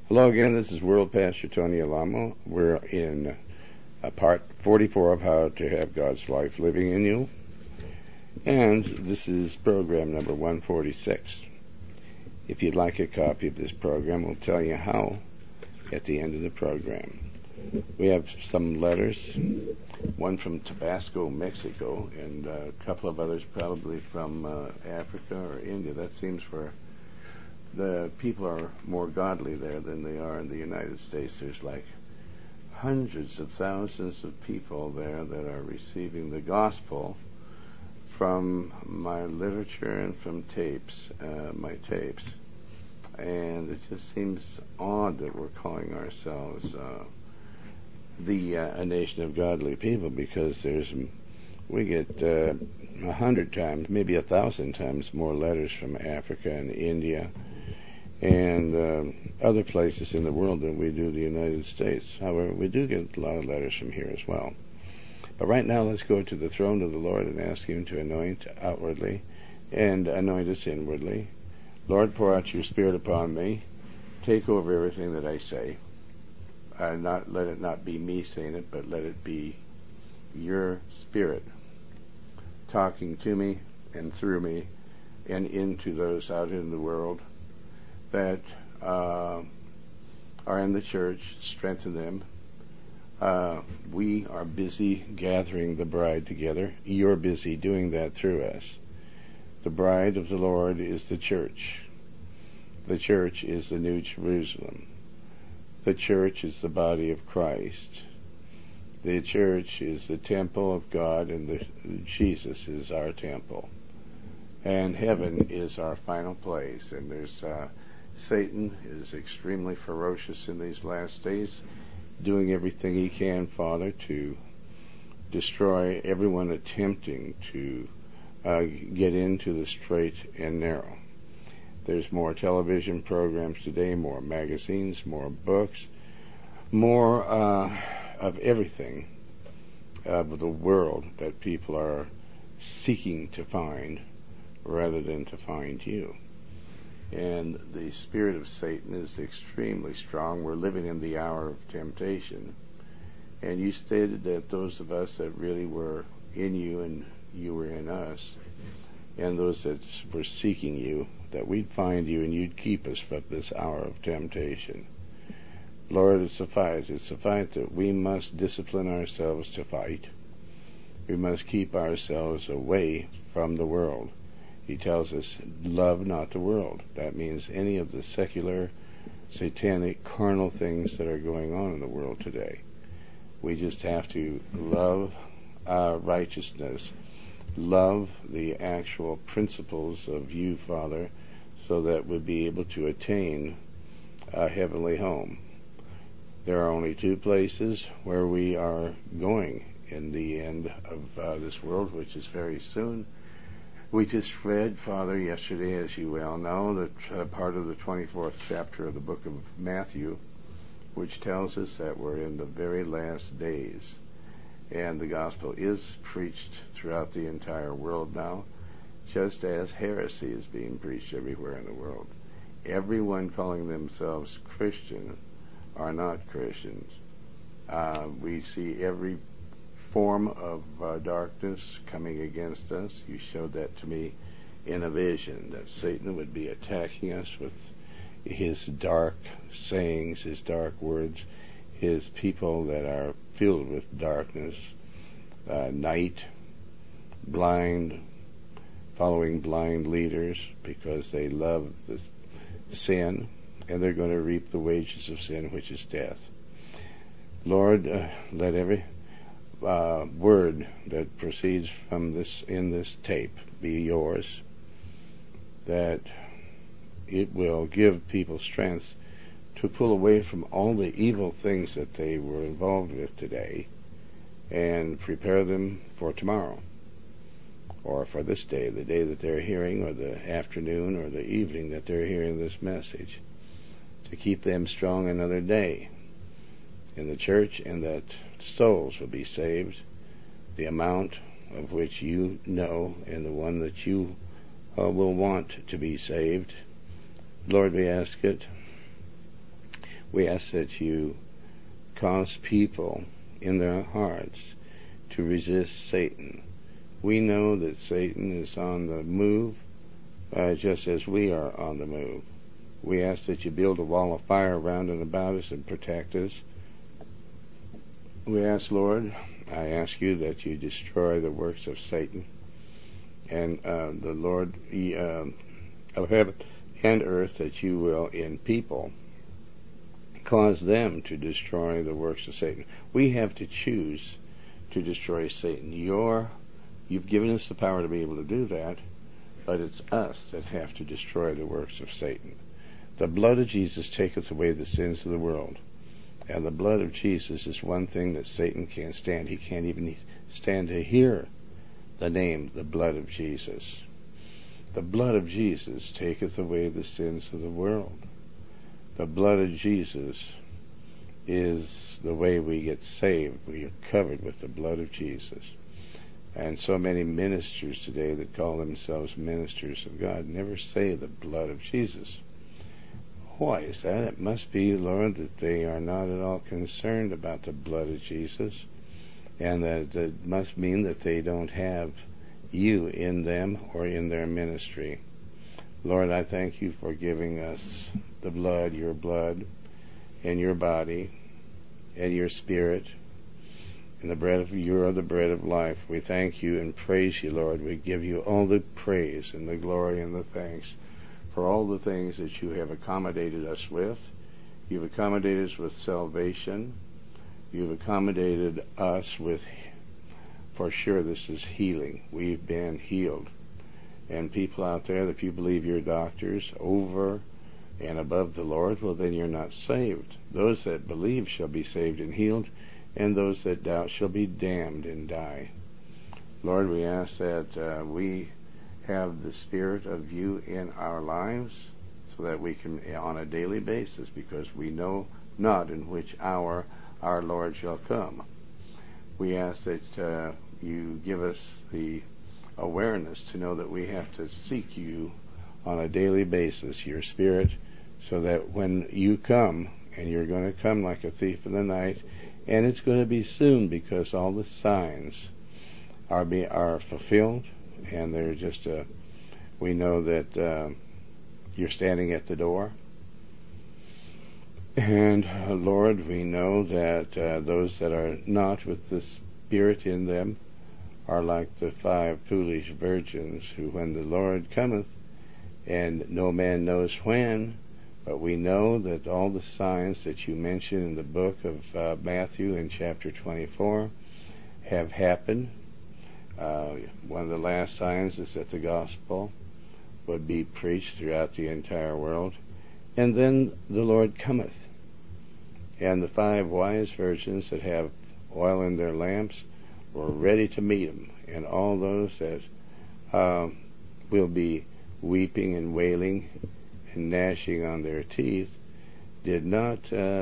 Hello again, this is World Pastor Tony Alamo. We're in part 44 of How to Have God's Life Living in You. And this is program number 146. If you'd like a copy of this program, we'll tell you how at the end of the program. We have some letters, one from Tabasco, Mexico, and a couple of others probably from Africa or India. That seems where the people are more godly there than they are in the United States. There's like hundreds of thousands of people there that are receiving the gospel from my literature and from my tapes. And it just seems odd that we're calling ourselves a nation of godly people, because we get 100 times, maybe 1,000 times more letters from Africa and India and other places in the world than we do the United States. However, we do get a lot of letters from here as well. But right now, let's go to the throne of the Lord and ask Him to anoint outwardly and anoint us inwardly. Lord, pour out your Spirit upon me. Take over everything that I say. Let it not be me saying it, but let it be your Spirit talking to me and through me and into those out in the world that are in the church. Strengthen them. We are busy gathering the bride together. You're busy doing that through us. The bride of the Lord is the church. The church is the New Jerusalem. The church is the body of Christ. The church is the temple of God, and Jesus is our temple. And heaven is our final place. And Satan is extremely ferocious in these last days, doing everything he can, Father, to destroy everyone attempting to get into the straight and narrow. There's more television programs today, more magazines, more books, more of everything of the world that people are seeking to find rather than to find you. And the spirit of Satan is extremely strong. We're living in the hour of temptation. And you stated that those of us that really were in you and you were in us, and those that were seeking you, that we'd find you and you'd keep us from this hour of temptation. Lord, it suffices that we must discipline ourselves to fight. We must keep ourselves away from the world. He tells us, love not the world. That means any of the secular, satanic, carnal things that are going on in the world today. We just have to love righteousness, love the actual principles of you, Father, so that we'll be able to attain a heavenly home. There are only two places where we are going in the end of this world, which is very soon. We just read, Father, yesterday, as you well know, that part of the 24th chapter of the book of Matthew, which tells us that we're in the very last days. And the gospel is preached throughout the entire world now, just as heresy is being preached everywhere in the world. Everyone calling themselves Christian are not Christians. We see every form of darkness coming against us. You showed that to me in a vision, that Satan would be attacking us with his dark sayings, his dark words, his people that are filled with darkness, night, blind, following blind leaders because they love the sin, and they're going to reap the wages of sin, which is death. Lord, let every word that proceeds from in this tape be yours, that it will give people strength to pull away from all the evil things that they were involved with today and prepare them for tomorrow, or for this day, the day that they're hearing, or the afternoon or the evening that they're hearing this message, to keep them strong another day in the church, and that souls will be saved, the amount of which you know, and the one that you will want to be saved. Lord, we ask it. We ask that you cause people in their hearts to resist Satan. We know that Satan is on the move, just as we are on the move. We ask that you build a wall of fire around and about us and protect us. We ask, Lord, I ask you that you destroy the works of Satan and the Lord of heaven and earth, that you will in people cause them to destroy the works of Satan. We have to choose to destroy Satan. You've given us the power to be able to do that, but it's us that have to destroy the works of Satan. The blood of Jesus taketh away the sins of the world. And the blood of Jesus is one thing that Satan can't stand. He can't even stand to hear the name, the blood of Jesus. The blood of Jesus taketh away the sins of the world. The blood of Jesus is the way we get saved. We are covered with the blood of Jesus. And so many ministers today that call themselves ministers of God never say the blood of Jesus. Why is that? It must be, Lord, that they are not at all concerned about the blood of Jesus, and that it must mean that they don't have you in them or in their ministry. Lord, I thank you for giving us the blood, and your body, and your spirit, and the bread of you are the bread of life. We thank you and praise you, Lord. We give you all the praise and the glory and the thanks for all the things that you have accommodated us with. You've accommodated us with salvation. You've accommodated us with, for sure, this is healing. We've been healed. And people out there, if you believe you're doctors over and above the Lord, well, then you're not saved. Those that believe shall be saved and healed, and those that doubt shall be damned and die. Lord, we ask that we have the Spirit of you in our lives, so that we can, on a daily basis, because we know not in which hour our Lord shall come. We ask that you give us the awareness to know that we have to seek you on a daily basis, your Spirit, so that when you come, and you're going to come like a thief in the night, and it's going to be soon, because all the signs are fulfilled, and they're just we know that you're standing at the door. And Lord, we know that those that are not with the Spirit in them are like the 5 foolish virgins, who when the Lord cometh, and no man knows when, but we know that all the signs that you mention in the book of Matthew in chapter 24 have happened. One of the last signs is that the gospel would be preached throughout the entire world. And then the Lord cometh. And the 5 wise virgins that have oil in their lamps were ready to meet him. And all those that will be weeping and wailing and gnashing on their teeth did not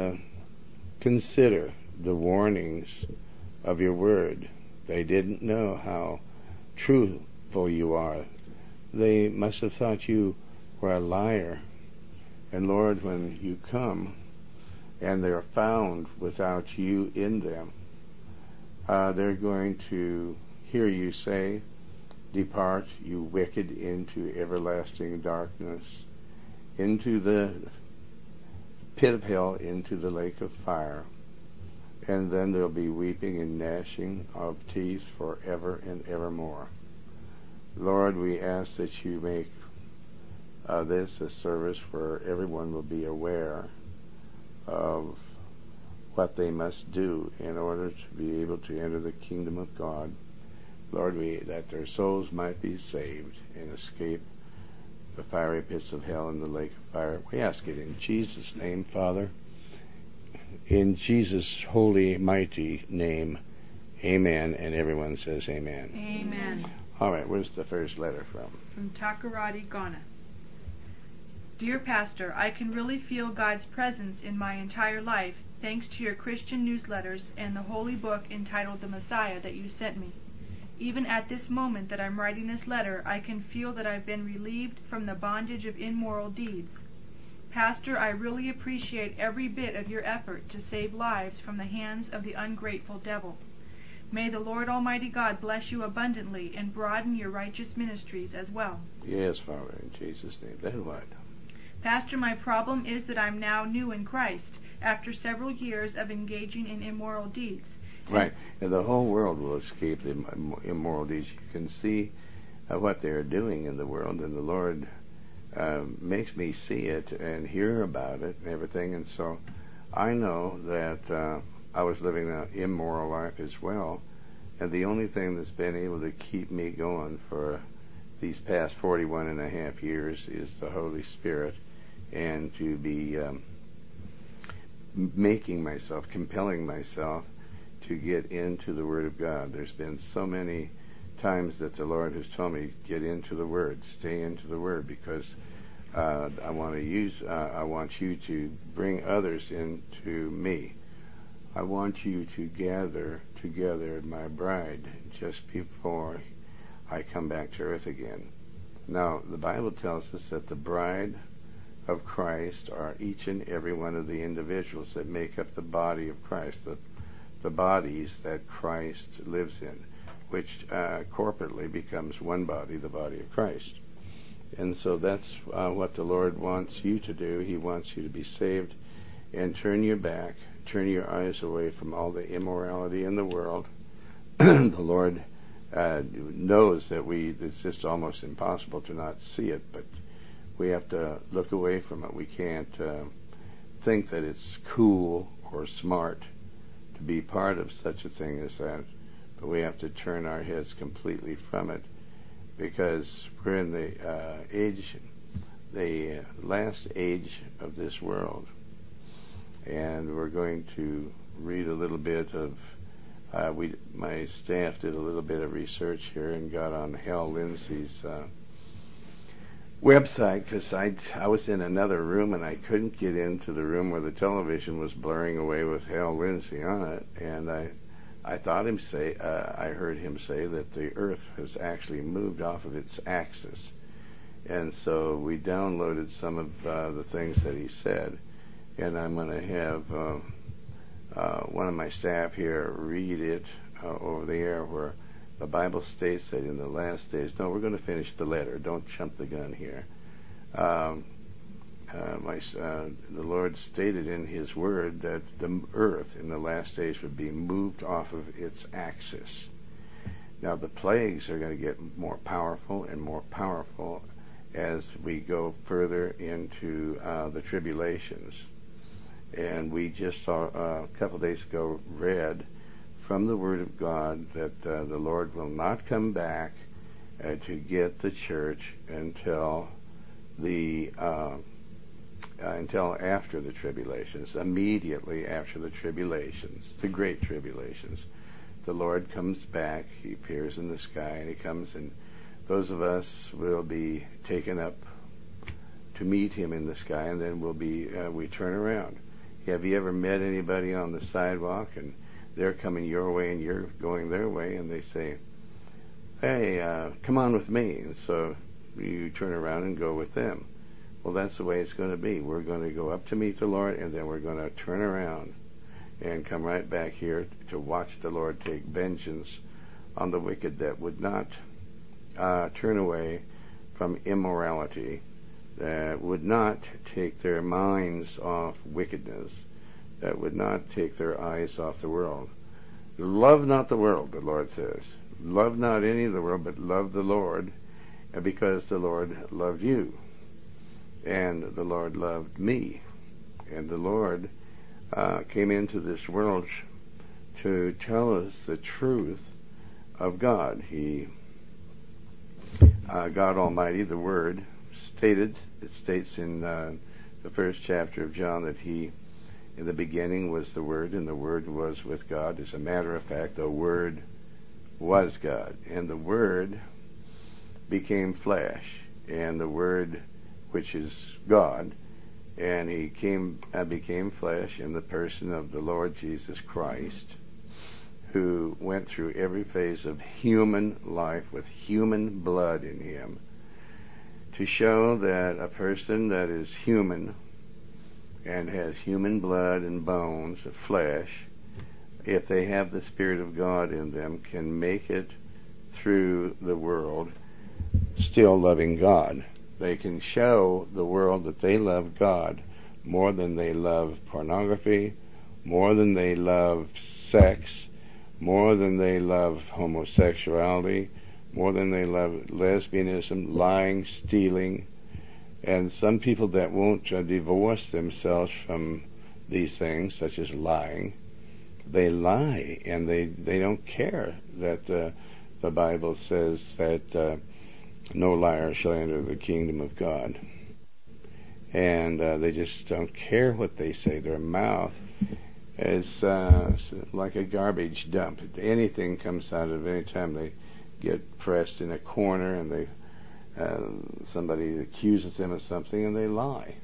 consider the warnings of your word. They didn't know how truthful you are. They must have thought you were a liar. And Lord, when you come and they're found without you in them, they're going to hear you say, "Depart, you wicked, into everlasting darkness, into the pit of hell, into the lake of fire." And then there'll be weeping and gnashing of teeth forever and evermore. Lord, we ask that you make this a service where everyone will be aware of what they must do in order to be able to enter the kingdom of God. Lord, that their souls might be saved and escape the fiery pits of hell and the lake of fire. We ask it in Jesus' name, Father. In Jesus' holy, mighty name, amen. And everyone says amen. Amen. All right, where's the first letter from? From Takarati, Ghana. Dear Pastor, I can really feel God's presence in my entire life thanks to your Christian newsletters and the holy book entitled The Messiah that you sent me. Even at this moment that I'm writing this letter, I can feel that I've been relieved from the bondage of immoral deeds. Pastor, I really appreciate every bit of your effort to save lives from the hands of the ungrateful devil. May the Lord Almighty God bless you abundantly and broaden your righteous ministries as well. Yes, Father, in Jesus' name. Then what? Pastor, my problem is that I'm now new in Christ, after several years of engaging in immoral deeds. Right, and the whole world will escape the immoral deeds. You can see what they're doing in the world, and the Lord makes me see it and hear about it and everything, and so I know that I was living an immoral life as well, and the only thing that's been able to keep me going for these past 41 and a half years is the Holy Spirit, and to be compelling myself to get into the Word of God. There's been so many times that the Lord has told me, get into the Word, stay into the Word, because I want you to bring others into me. I want you to gather together my bride just before I come back to earth again. Now, the Bible tells us that the bride of Christ are each and every one of the individuals that make up the body of Christ, the bodies that Christ lives in, which corporately becomes one body, the body of Christ. And so that's what the Lord wants you to do. He wants you to be saved and turn your eyes away from all the immorality in the world. The Lord knows that it's just almost impossible to not see it, but we have to look away from it. We can't think that it's cool or smart to be part of such a thing as that, but we have to turn our heads completely from it, because we're in the last age of this world. And we're going to read a little bit of, my staff did a little bit of research here and got on Hal Lindsey's website, because I was in another room and I couldn't get into the room where the television was blurring away with Hal Lindsey on it, and I heard him say that the Earth has actually moved off of its axis, and so we downloaded some of the things that he said. And I'm going to have one of my staff here read it over the air, where the Bible states that in the last days. No, we're going to finish the letter. Don't jump the gun here. The Lord stated in His Word that the earth in the last days would be moved off of its axis. Now, the plagues are going to get more powerful and more powerful as we go further into the tribulations. And we just saw a couple of days ago read from the Word of God that the Lord will not come back to get the church until after the tribulations, immediately after the tribulations, the great tribulations. The Lord comes back, He appears in the sky, and He comes, and those of us will be taken up to meet Him in the sky, and then we turn around. Have you ever met anybody on the sidewalk and they're coming your way and you're going their way, and they say, hey, come on with me, and so you turn around and go with them? Well, that's the way it's going to be. We're going to go up to meet the Lord, and then we're going to turn around and come right back here to watch the Lord take vengeance on the wicked that would not turn away from immorality, that would not take their minds off wickedness, that would not take their eyes off the world. Love not the world, the Lord says. Love not any of the world, but love the Lord, because the Lord loved you, and the Lord loved me, and the Lord came into this world to tell us the truth of God. God Almighty, the Word, it states in the first chapter of John that He, in the beginning was the Word, and the Word was with God. As a matter of fact, the Word was God, and the Word became flesh, and the Word, which is God, and He became flesh in the person of the Lord Jesus Christ, who went through every phase of human life with human blood in Him, to show that a person that is human and has human blood and bones, flesh, if they have the Spirit of God in them, can make it through the world still loving God. They can show the world that they love God more than they love pornography, more than they love sex, more than they love homosexuality, more than they love lesbianism, lying, stealing. And some people that won't divorce themselves from these things, such as lying, they lie, and they don't care that the Bible says that no liar shall enter the kingdom of God. And they just don't care what they say. Their mouth is like a garbage dump. Anything comes out of it. Anytime they get pressed in a corner and they somebody accuses them of something and they lie.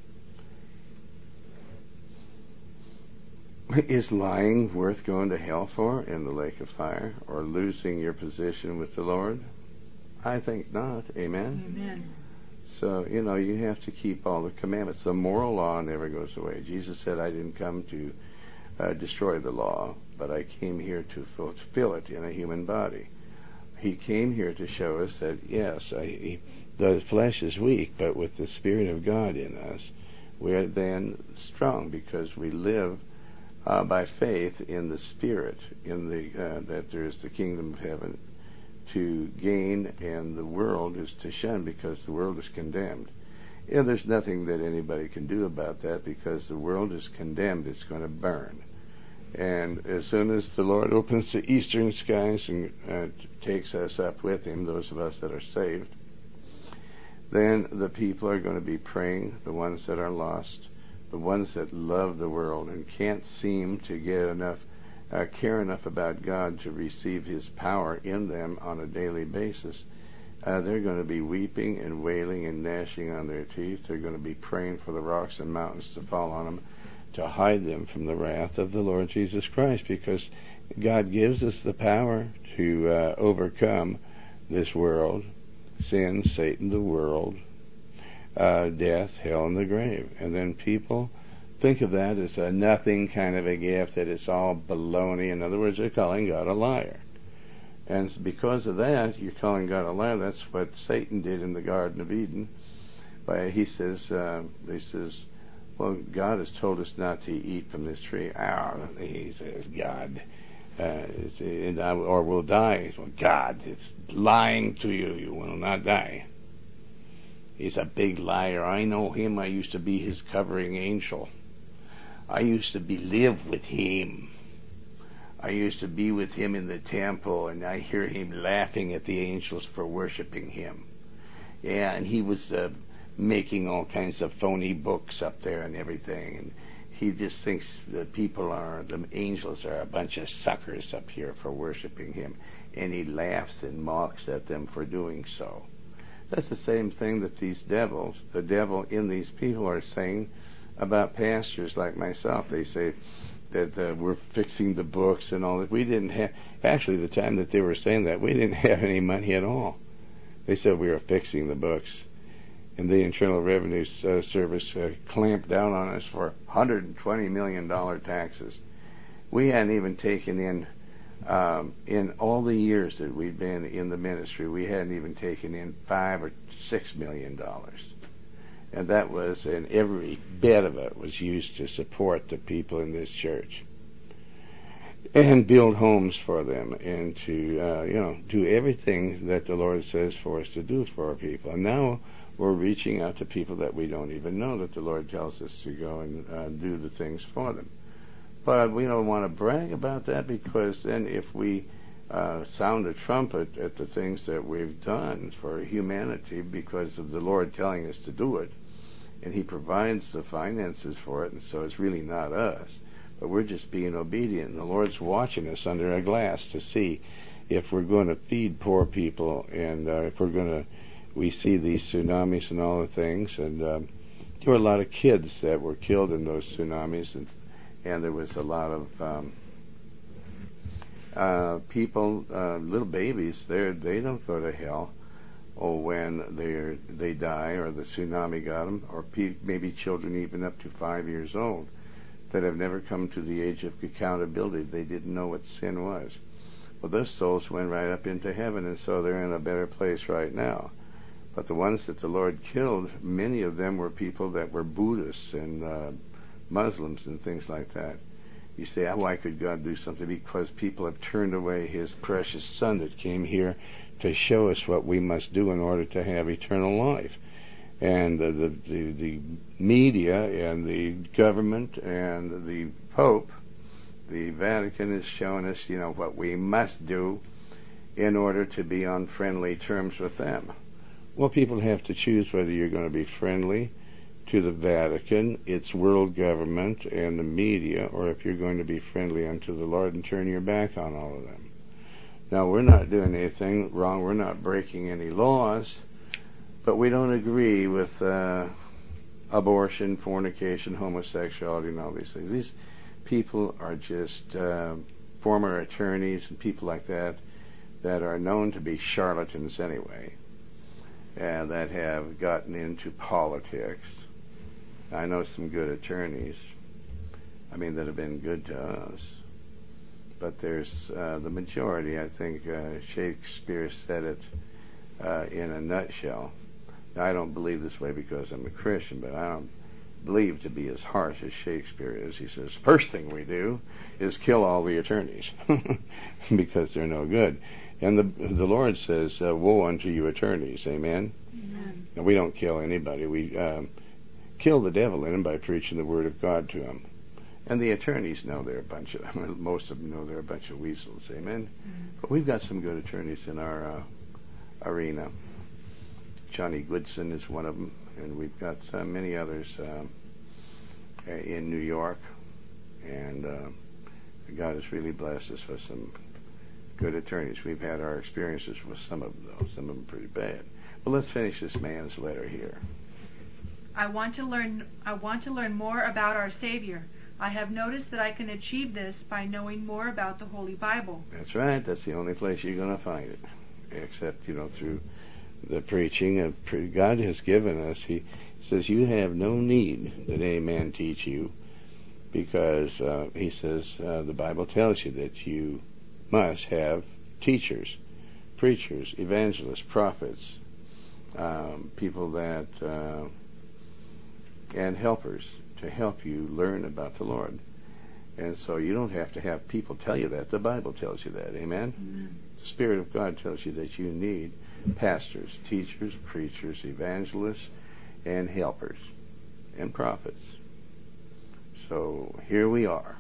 Is lying worth going to hell for in the lake of fire, or losing your position with the Lord? I think not. Amen? Amen. So, you have to keep all the commandments. The moral law never goes away. Jesus said, I didn't come to destroy the law, but I came here to fulfill it in a human body. He came here to show us that, yes, the flesh is weak, but with the Spirit of God in us, we're then strong, because we live by faith in the Spirit, in that there is the kingdom of heaven to gain, and the world is to shun, because the world is condemned. And there's nothing that anybody can do about that, because the world is condemned. It's going to burn. And as soon as the Lord opens the eastern skies and takes us up with him, those of us that are saved, then the people are going to be praying, the ones that are lost, the ones that love the world and can't seem to get enough, care enough about God to receive his power in them on a daily basis. They're going to be weeping and wailing and gnashing on their teeth. They're going to be praying for the rocks and mountains to fall on them, to hide them from the wrath of the Lord Jesus Christ, because God gives us the power to overcome this world, sin, Satan, the world, death, hell, and the grave. And then people think of that as a nothing kind of a gift, that it's all baloney. In other words, they're calling God a liar. And because of that, you're calling God a liar. That's what Satan did in the Garden of Eden. He says, well, God has told us not to eat from this tree. He says, God, or we'll die. Well, God, it's lying to you. You will not die. He's a big liar. I know him. I used to be his covering angel. I used to live with him. I used to be with him in the temple, and I hear him laughing at the angels for worshiping him. Yeah, and he was making all kinds of phony books up there and everything, and he just thinks the angels are a bunch of suckers up here for worshiping him, and he laughs and mocks at them for doing so. That's the same thing that these devils, the devil in these people, are saying about pastors like myself. They say that we're fixing the books and all that. We didn't have, actually the time that they were saying that, we didn't have any money at all. They said we were fixing the books. And the Internal Revenue Service clamped down on us for $120 million taxes. We hadn't even taken in all the years that we've been in the ministry, we hadn't even taken in $5 or $6 million. And that was, and every bit of it was used to support the people in this church and build homes for them, and to do everything that the Lord says for us to do for our people. And now we're reaching out to people that we don't even know, that the Lord tells us to go and do the things for them. But we don't want to brag about that, because then if we sound a trumpet at the things that we've done for humanity because of the Lord telling us to do it, and he provides the finances for it, and so it's really not us, but we're just being obedient. And the Lord's watching us under a glass to see if we're going to feed poor people, and if we see these tsunamis and all the things. And there were a lot of kids that were killed in those tsunamis, and there was a lot of people, little babies, they don't go to hell. when they die, or the tsunami got them, or maybe children even up to 5 years old that have never come to the age of accountability. They didn't know what sin was. Well, those souls went right up into heaven, and so they're in a better place right now. But the ones that the Lord killed, many of them were people that were Buddhists and Muslims and things like that. You say, why could God do something? Because people have turned away His precious Son that came here to show us what we must do in order to have eternal life. And the media and the government and the Pope, the Vatican, is showing us, what we must do in order to be on friendly terms with them. Well, people have to choose whether you're going to be friendly to the Vatican, its world government, and the media, or if you're going to be friendly unto the Lord and turn your back on all of them. Now, we're not doing anything wrong. We're not breaking any laws, but we don't agree with abortion, fornication, homosexuality, and all these things. These people are just former attorneys and people like that are known to be charlatans anyway, and that have gotten into politics. I know some good attorneys, that have been good to us. But there's the majority, I think Shakespeare said it in a nutshell. Now, I don't believe this way because I'm a Christian, but I don't believe to be as harsh as Shakespeare is. He says, first thing we do is kill all the attorneys because they're no good. And the Lord says, woe unto you attorneys, amen? Amen. Now, we don't kill anybody. We kill the devil in them by preaching the word of God to them. And the attorneys know they're a bunch of, most of them know they're a bunch of weasels, amen? Mm-hmm. But we've got some good attorneys in our arena. Johnny Goodson is one of them, and we've got many others in New York. And God has really blessed us with some good attorneys. We've had our experiences with some of them, though. Some of them pretty bad. But let's finish this man's letter here. I want to learn more about our Savior. I have noticed that I can achieve this by knowing more about the Holy Bible. That's right. That's the only place you're going to find it, except, through the preaching of God has given us. He says, you have no need that any man teach you, because he says, the Bible tells you that you must have teachers, preachers, evangelists, prophets, people that, and helpers to help you learn about the Lord. And so you don't have to have people tell you that. The Bible tells you that. Amen? Amen. The Spirit of God tells you that you need pastors, teachers, preachers, evangelists, and helpers, and prophets. So here we are.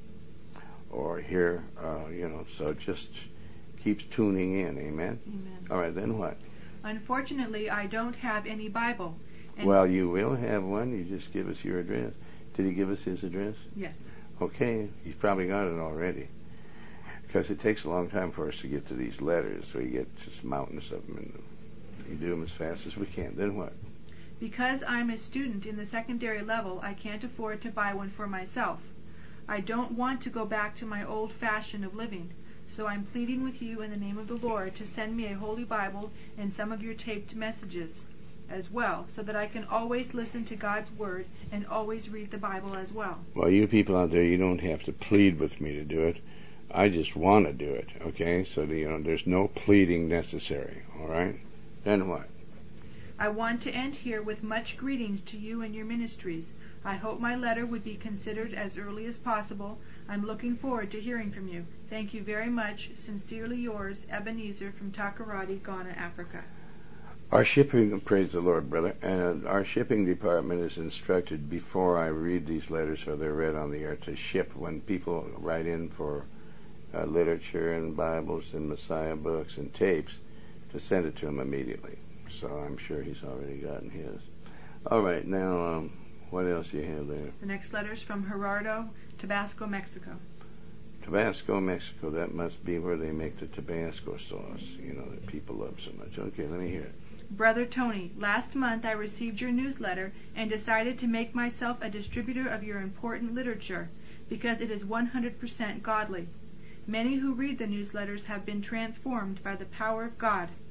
Or here, so just keep tuning in. Amen? Amen. All right, then what? Unfortunately, I don't have any Bible. Well, you will have one. You just give us your address. Did he give us his address? Yes. Okay. He's probably got it already. Because it takes a long time for us to get to these letters. We get just mountains of them, and we do them as fast as we can. Then what? Because I'm a student in the secondary level, I can't afford to buy one for myself. I don't want to go back to my old fashion of living. So I'm pleading with you in the name of the Lord to send me a Holy Bible and some of your taped messages as well, so that I can always listen to God's Word and always read the Bible as well. Well, you people out there, you don't have to plead with me to do it. I just want to do it, okay? So, there's no pleading necessary, all right? Then what? I want to end here with much greetings to you and your ministries. I hope my letter would be considered as early as possible. I'm looking forward to hearing from you. Thank you very much. Sincerely yours, Ebenezer from Takoradi, Ghana, Africa. Our shipping, praise the Lord, brother, and our shipping department is instructed before I read these letters, or they're read on the air, to ship when people write in for literature and Bibles and Messiah books and tapes, to send it to him immediately. So I'm sure he's already gotten his. All right, now, what else do you have there? The next letter is from Gerardo, Tabasco, Mexico. Tabasco, Mexico, that must be where they make the Tabasco sauce, that people love so much. Okay, let me hear it. Brother Tony, last month I received your newsletter and decided to make myself a distributor of your important literature because it is 100% godly. Many who read the newsletters have been transformed by the power of God.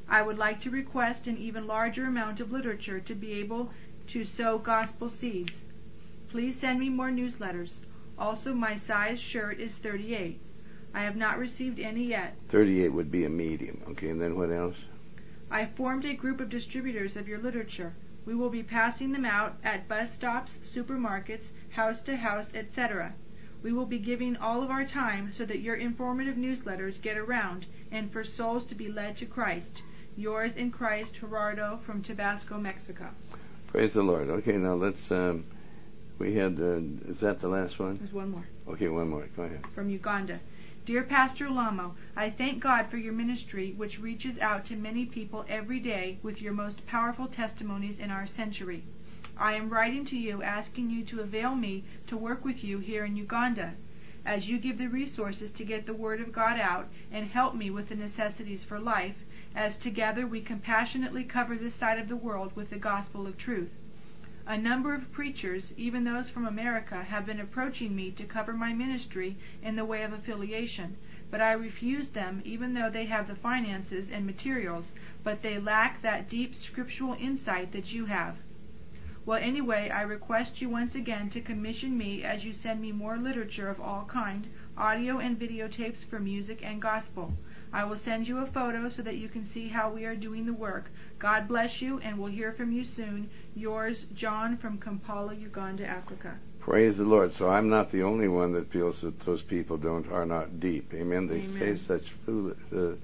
I would like to request an even larger amount of literature to be able to sow gospel seeds. Please send me more newsletters. Also, my size shirt is 38. I have not received any yet. 38 would be a medium. Okay, and then what else? I formed a group of distributors of your literature. We will be passing them out at bus stops, supermarkets, house to house, etc. We will be giving all of our time so that your informative newsletters get around and for souls to be led to Christ. Yours in Christ, Gerardo from Tabasco, Mexico. Praise the Lord. Okay, now let's, we had, is that the last one? There's one more. Okay, one more. Go ahead. From Uganda. Dear Pastor Lamo, I thank God for your ministry, which reaches out to many people every day with your most powerful testimonies in our century. I am writing to you asking you to avail me to work with you here in Uganda, as you give the resources to get the Word of God out and help me with the necessities for life, as together we compassionately cover this side of the world with the gospel of truth. A number of preachers, even those from America, have been approaching me to cover my ministry in the way of affiliation, but I refused them even though they have the finances and materials, but they lack that deep scriptural insight that you have. Well, anyway, I request you once again to commission me as you send me more literature of all kind, audio and videotapes for music and gospel. I will send you a photo so that you can see how we are doing the work. God bless you, and we'll hear from you soon. Yours, John from Kampala, Uganda, Africa. Praise the Lord. So I'm not the only one that feels that those people are not deep. Amen. They say such foolish,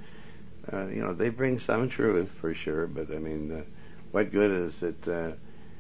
they bring some truth for sure, but I mean, what good is it?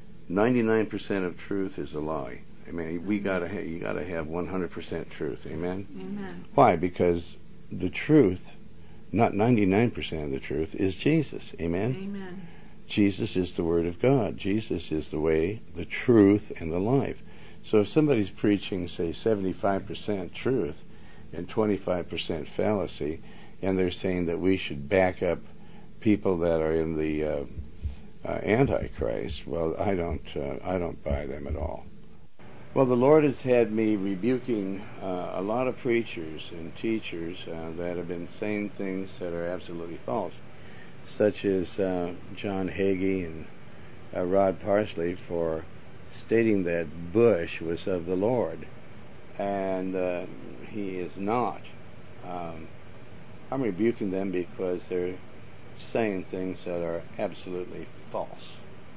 99% of truth is a lie. I mean, you gotta have 100% truth. Amen. Amen. Why? Because the truth, not 99% of the truth, is Jesus. Amen? Amen. Jesus is the Word of God. Jesus is the way, the truth, and the life. So if somebody's preaching, say, 75% truth and 25% fallacy, and they're saying that we should back up people that are in the Antichrist, well, I don't buy them at all. Well, the Lord has had me rebuking a lot of preachers and teachers that have been saying things that are absolutely false, such as John Hagee and Rod Parsley for stating that Bush was of the Lord, and he is not. I'm rebuking them because they're saying things that are absolutely false.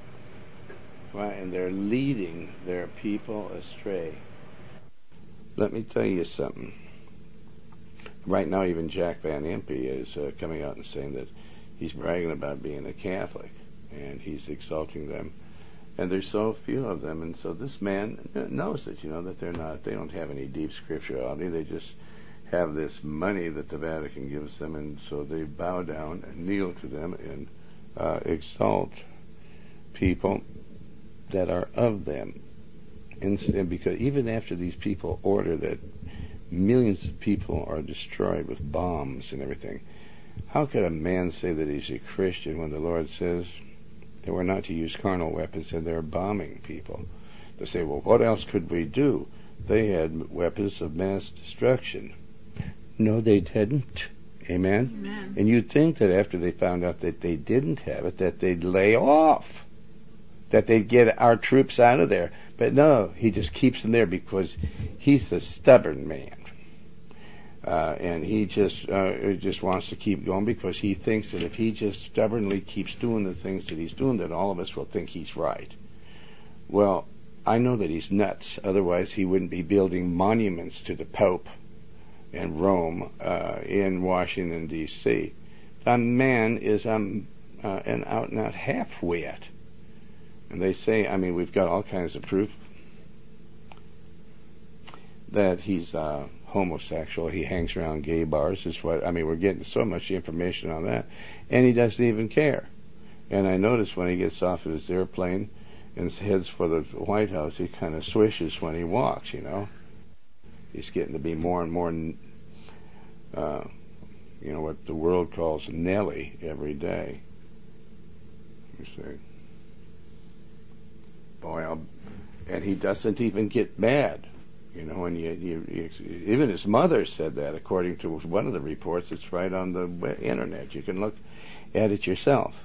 Right, and they're leading their people astray. Let me tell you something. Right now, even Jack Van Impe is coming out and saying that he's bragging about being a Catholic, and he's exalting them. And there's so few of them, and so this man knows that, that they don't have any deep scripturality. They just have this money that the Vatican gives them, and so they bow down and kneel to them and exalt people that are of them. And because even after these people order that millions of people are destroyed with bombs and everything, how could a man say that he's a Christian when the Lord says that we're not to use carnal weapons and they're bombing people? They say, well, what else could we do? They had weapons of mass destruction. No, they didn't. Amen? Amen. And you'd think that after they found out that they didn't have it, that they'd lay off, that they'd get our troops out of there. But no, he just keeps them there because he's a stubborn man. And he just wants to keep going because he thinks that if he just stubbornly keeps doing the things that he's doing, that all of us will think he's right. Well, I know that he's nuts. Otherwise, he wouldn't be building monuments to the Pope and Rome in Washington, D.C. The man is an out-and-out half-wit. And they say, we've got all kinds of proof that he's homosexual. He hangs around gay bars. We're getting so much information on that. And he doesn't even care. And I notice when he gets off of his airplane and heads for the White House, he kind of swishes when he walks, He's getting to be more and more, what the world calls Nelly every day. You see. Boy, and he doesn't even get mad, and even his mother said that, according to one of the reports. It's right on the internet. You can look, at it yourself.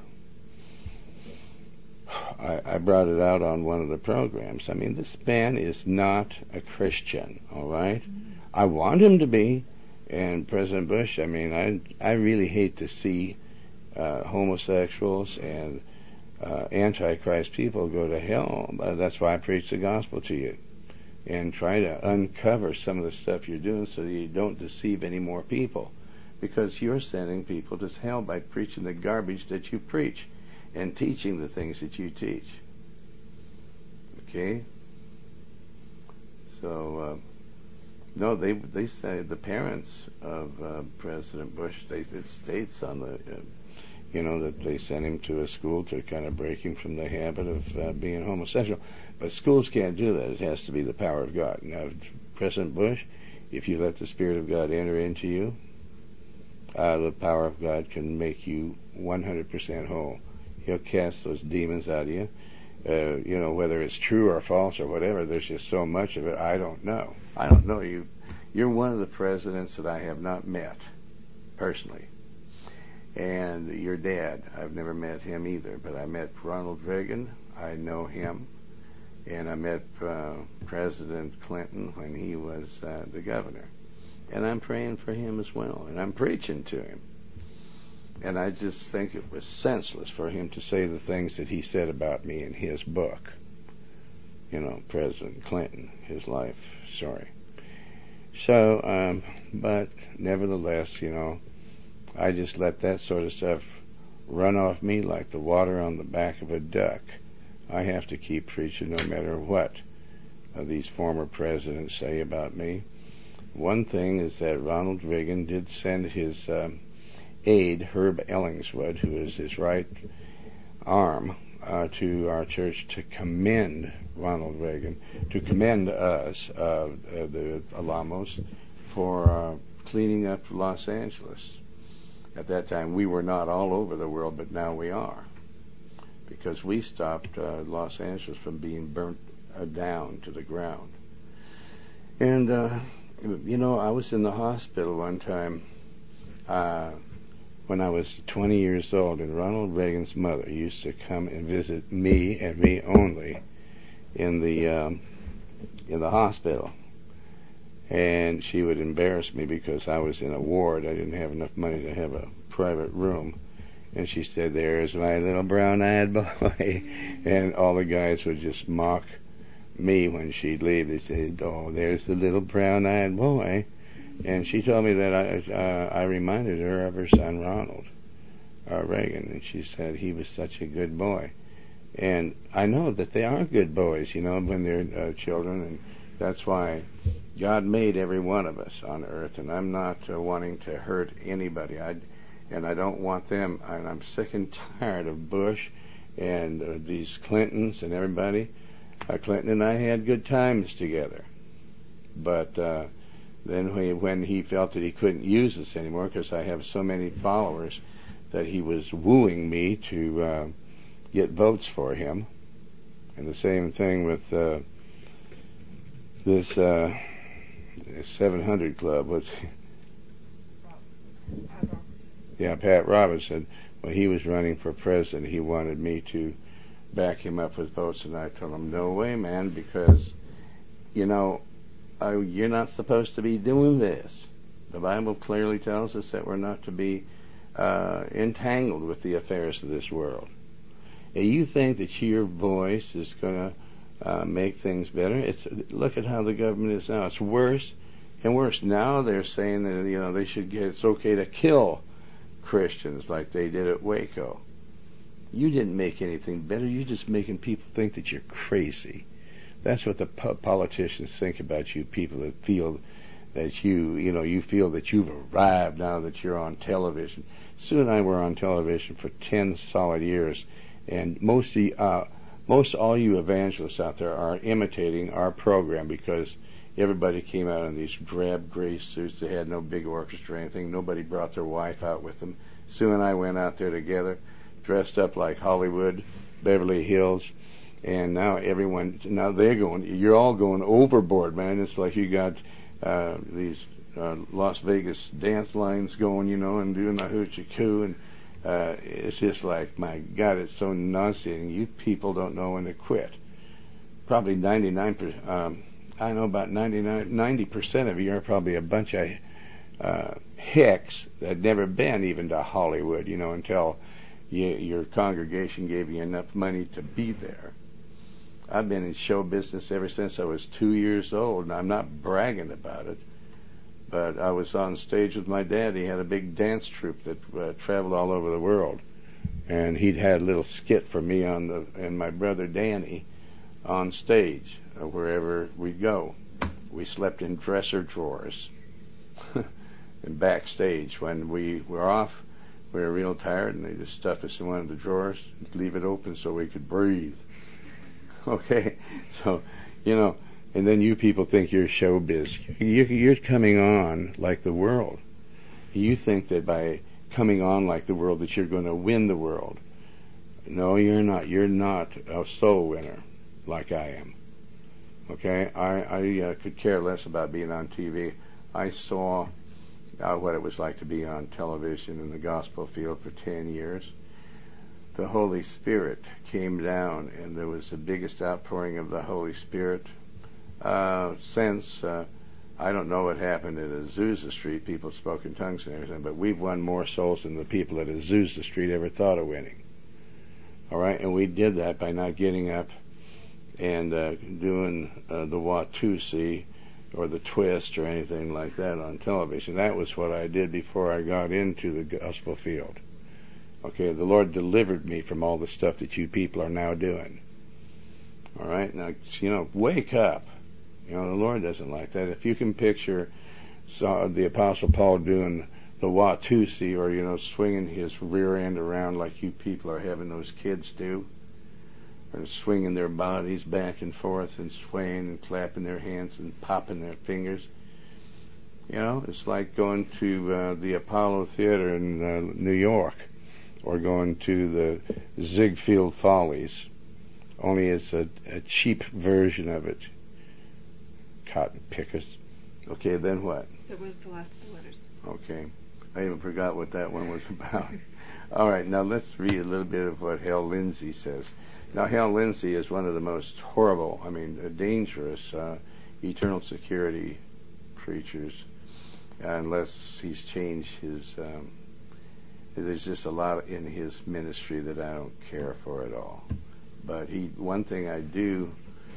I brought it out on one of the programs. I mean, this man is not a Christian, all right? I want him to be. And President Bush, I mean, I really hate to see homosexuals and Antichrist people go to hell. That's why I preach the gospel to you and try to uncover some of the stuff you're doing so that you don't deceive any more people, because you're sending people to hell by preaching the garbage that you preach and teaching the things that you teach. Okay? So, no, they say the parents of President Bush, it states on the, that they sent him to a school to kind of break him from the habit of being homosexual. But schools can't do that. It has to be the power of God. Now, President Bush, if you let the Spirit of God enter into you, the power of God can make you 100% whole. He'll cast those demons out of you. Whether it's true or false or whatever, there's just so much of it, I don't know. I don't know you. You're one of the presidents that I have not met personally. And your dad, I've never met him either, but I met Ronald Reagan. I know him. And I met President Clinton when he was the governor. And I'm praying for him as well. And I'm preaching to him. And I just think it was senseless for him to say the things that he said about me in his book. President Clinton, his life story. So, but nevertheless, I just let that sort of stuff run off me like the water on the back of a duck. I have to keep preaching no matter what these former presidents say about me. One thing is that Ronald Reagan did send his aide, Herb Ellingswood, who is his right arm, to our church to commend Ronald Reagan, to commend us, the Alamos, for cleaning up Los Angeles. At that time, we were not all over the world, but now we are, because we stopped Los Angeles from being burnt down to the ground. And, I was in the hospital one time when I was 20 years old, and Ronald Reagan's mother used to come and visit me and me only in the hospital. And she would embarrass me because I was in a ward. I didn't have enough money to have a private room. And she said, "There's my little brown-eyed boy." And all the guys would just mock me when she'd leave. They said, "Oh, there's the little brown-eyed boy." And she told me that I reminded her of her son Ronald Reagan. And she said he was such a good boy. And I know that they are good boys, when they're children. And that's why God made every one of us on earth. And I'm not wanting to hurt anybody. And I don't want them. And I'm sick and tired of Bush and these Clintons and everybody. Clinton and I had good times together. But then when he felt that he couldn't use us anymore, because I have so many followers, that he was wooing me to get votes for him. And the same thing with this 700 Club. Pat Roberts said, when he was running for president, he wanted me to back him up with votes, and I told him, no way, man, because, you're not supposed to be doing this. The Bible clearly tells us that we're not to be entangled with the affairs of this world. And you think that your voice is going to make things better? Look at how the government is now. It's worse and worse. Now they're saying that it's okay to kill Christians like they did at Waco. You didn't make anything better. You're just making people think that you're crazy. That's what the politicians think about you people that feel that you feel that you've arrived now that you're on television. Sue and I were on television for 10 solid years, and most all you evangelists out there are imitating our program, because everybody came out in these drab gray suits. They had no big orchestra or anything. Nobody brought their wife out with them. Sue and I went out there together, dressed up like Hollywood, Beverly Hills, and now you're all going overboard, man. It's like you got these Las Vegas dance lines going, and doing the hoochie coo, It's just like, my God, it's so nauseating. You people don't know when to quit. Probably 99%, I know about 90% of you are probably a bunch of hicks that had never been even to Hollywood, until your congregation gave you enough money to be there. I've been in show business ever since I was 2 years old, and I'm not bragging about it, but I was on stage with my dad. He had a big dance troupe that traveled all over the world, and he'd had a little skit for me and my brother Danny on stage wherever we'd go. We slept in dresser drawers. And backstage, when we were off, we were real tired, and they just stuffed us in one of the drawers, leave it open so we could breathe. Okay, so, and then you people think you're showbiz. You're coming on like the world. You think that by coming on like the world that you're going to win the world. No, you're not. You're not a soul winner like I am. Okay, I could care less about being on TV. I saw what it was like to be on television in the gospel field for 10 years. The Holy Spirit came down, and there was the biggest outpouring of the Holy Spirit since, I don't know what happened at Azusa Street. People spoke in tongues and everything, but we've won more souls than the people at Azusa Street ever thought of winning. All right, and we did that by not getting up and doing the Watusi or the twist or anything like that on television. That was what I did before I got into the gospel field. Okay, the Lord delivered me from all the stuff that you people are now doing. All right, now, wake up. The Lord doesn't like that. If you can picture the Apostle Paul doing the Watusi, or, swinging his rear end around like you people are having those kids do, or swinging their bodies back and forth and swaying and clapping their hands and popping their fingers. It's like going to the Apollo Theater in New York, or going to the Ziegfeld Follies. Only it's a cheap version of it. Cotton pickers. Okay, then what? That was the last of the letters. Okay. I even forgot what that one was about. All right, now let's read a little bit of what Hal Lindsey says. Now, Hal Lindsey is one of the most horrible, dangerous eternal security preachers, unless he's changed his... there's just a lot in his ministry that I don't care for at all. But one thing I do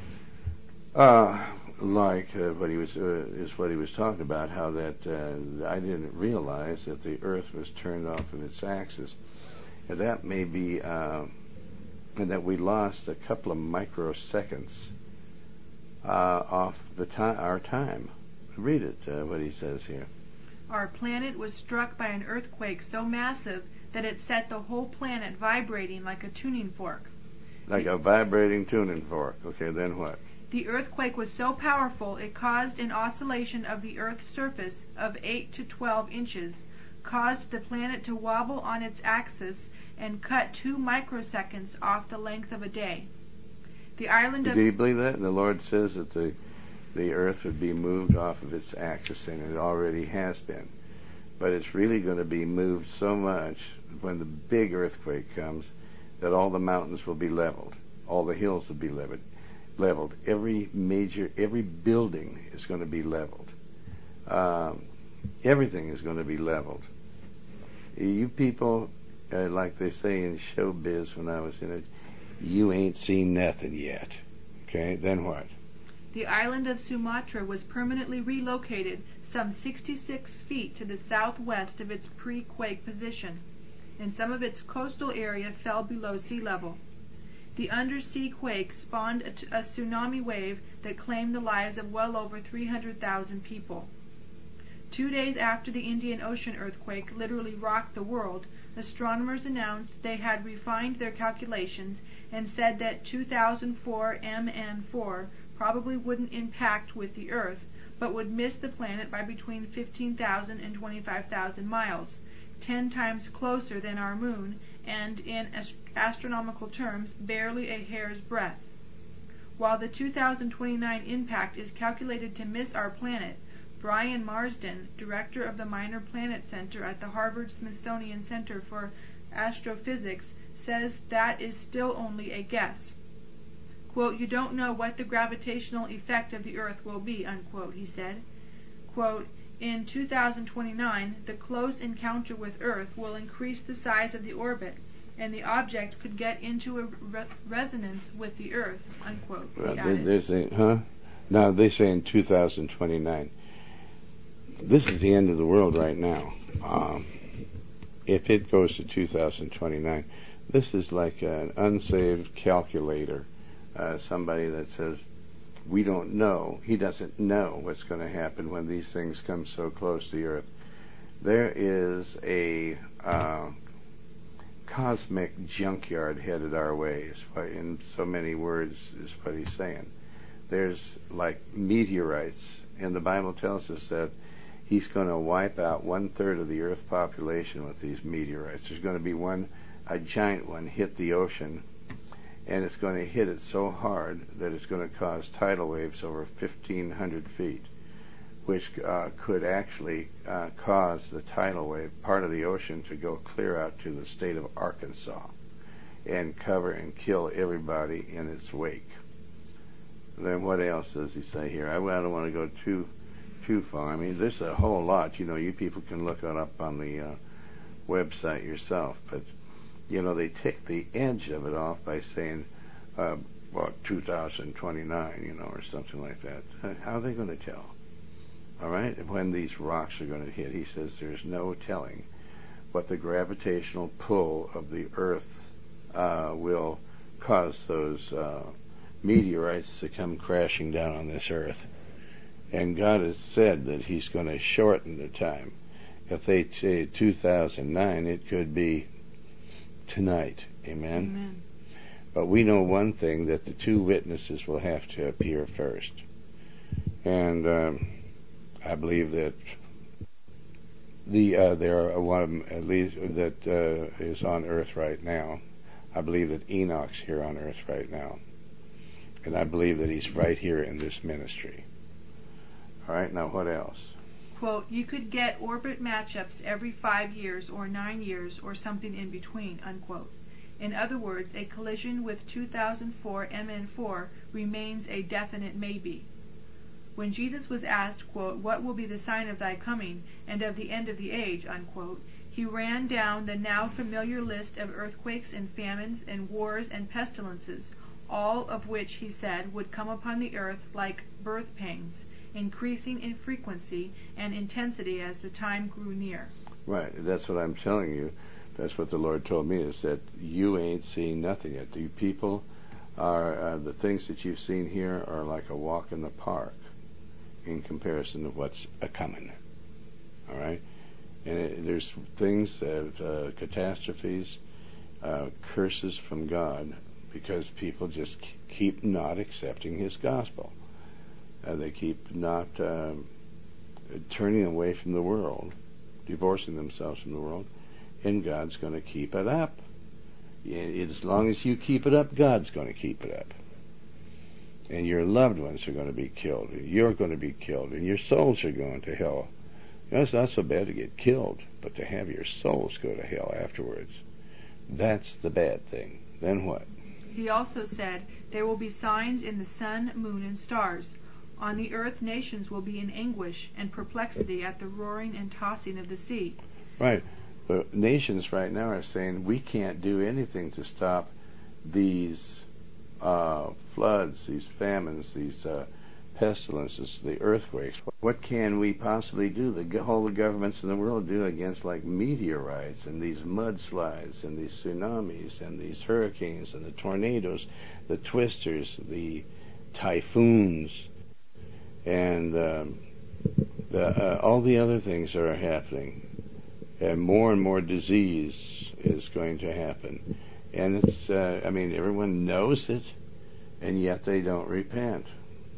like what he was is what he was talking about, how that I didn't realize that the Earth was turned off of its axis, and that may be... and that we lost a couple of microseconds off our time. Read it, what he says here. Our planet was struck by an earthquake so massive that it set the whole planet vibrating like a tuning fork. Like a vibrating tuning fork. Okay, then what? The earthquake was so powerful it caused an oscillation of the Earth's surface of 8 to 12 inches, caused the planet to wobble on its axis, and cut 2 microseconds off the length of a day. The island of... Do you believe that? The Lord says that the Earth would be moved off of its axis, and it already has been. But it's really going to be moved so much when the big earthquake comes that all the mountains will be leveled. All the hills will be leveled. Every building is going to be leveled. Everything is going to be leveled. You people... like they say in showbiz when I was in it, you ain't seen nothing yet. Okay, then what? The island of Sumatra was permanently relocated some 66 feet to the southwest of its pre-quake position, and some of its coastal area fell below sea level. The undersea quake spawned a tsunami wave that claimed the lives of well over 300,000 people. 2 days after the Indian Ocean earthquake literally rocked the world, astronomers announced they had refined their calculations and said that 2004 MN4 probably wouldn't impact with the Earth, but would miss the planet by between 15,000 and 25,000 miles, 10 times closer than our moon, and in astronomical terms, barely a hair's breadth. While the 2029 impact is calculated to miss our planet, Brian Marsden, director of the Minor Planet Center at the Harvard Smithsonian Center for astrophysics, says that is still only a guess. Quote, "You don't know what the gravitational effect of the Earth will be," unquote, he said. Quote, "In 2029, the close encounter with Earth will increase the size of the orbit, and the object could get into a resonance with the Earth," unquote. They're saying, Now, they say in 2029. This is the end of the world right now. If it goes to 2029, this is like an unsaved calculator. Somebody that says, we don't know. He doesn't know what's going to happen when these things come so close to the Earth. There is a cosmic junkyard headed our way, in so many words is what he's saying. There's like meteorites, and the Bible tells us that he's going to wipe out 1/3 of the Earth population with these meteorites. There's going to be a giant one hit the ocean, and it's going to hit it so hard that it's going to cause tidal waves over 1,500 feet, which could actually cause the tidal wave, part of the ocean, to go clear out to the state of Arkansas and cover and kill everybody in its wake. Then what else does he say here? I don't want to go too far. I mean, there's a whole lot. You people can look it up on the website yourself. But, they take the edge of it off by saying, 2029, or something like that. How are they going to tell? All right? When these rocks are going to hit, he says there's no telling what the gravitational pull of the Earth will cause those meteorites to come crashing down on this Earth. And God has said that he's going to shorten the time. If they say 2009, it could be tonight. Amen? Amen. But we know one thing, that the two witnesses will have to appear first. And I believe that there are one of them, at least, that is on earth right now. I believe that Enoch's here on earth right now. And I believe that he's right here in this ministry. All right, now what else? Quote, "You could get orbit matchups every 5 years or 9 years or something in between," unquote. In other words, a collision with 2004 MN4 remains a definite maybe. When Jesus was asked, quote, "What will be the sign of thy coming and of the end of the age," unquote, he ran down the now familiar list of earthquakes and famines and wars and pestilences, all of which, he said, would come upon the earth like birth pangs, increasing in frequency and intensity as the time grew near. Right, that's what I'm telling you. That's what the Lord told me, is that you ain't seen nothing yet. You people are, the things that you've seen here are like a walk in the park in comparison to what's a-coming. All right? And there's things that, catastrophes, curses from God, because people just keep not accepting his gospel. They keep not turning away from the world, divorcing themselves from the world, and God's going to keep it up. As long as you keep it up, God's going to keep it up. And your loved ones are going to be killed, and you're going to be killed, and your souls are going to hell. It's not so bad to get killed, but to have your souls go to hell afterwards, that's the bad thing. Then what? He also said, "There will be signs in the sun, moon, and stars. On the earth nations will be in anguish and perplexity at the roaring and tossing of the sea." Right. The nations right now are saying, we can't do anything to stop these floods, these famines, these pestilences, the earthquakes. What can we possibly do? All the governments in the world do against like meteorites and these mudslides and these tsunamis and these hurricanes and the tornadoes, the twisters, the typhoons, and all the other things that are happening. And more disease is going to happen. And it's, everyone knows it, and yet they don't repent.